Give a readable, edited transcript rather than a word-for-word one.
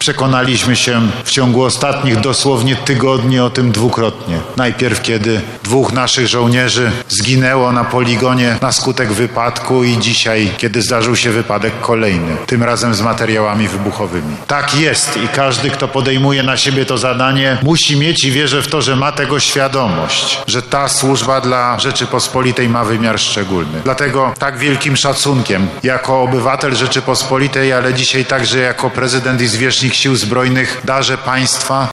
Przekonaliśmy się w ciągu ostatnich dosłownie tygodni o tym dwukrotnie. Najpierw, kiedy 2 naszych żołnierzy zginęło na poligonie na skutek wypadku i dzisiaj, kiedy zdarzył się wypadek kolejny, tym razem z materiałami wybuchowymi. Tak jest i każdy, kto podejmuje na siebie to zadanie, musi mieć i wierzę w to, że ma tego świadomość, że ta służba dla Rzeczypospolitej ma wymiar szczególny. Dlatego tak wielkim szacunkiem jako obywatel Rzeczypospolitej, ale dzisiaj także jako prezydent i zwierzchnik Sił Zbrojnych darzę państwa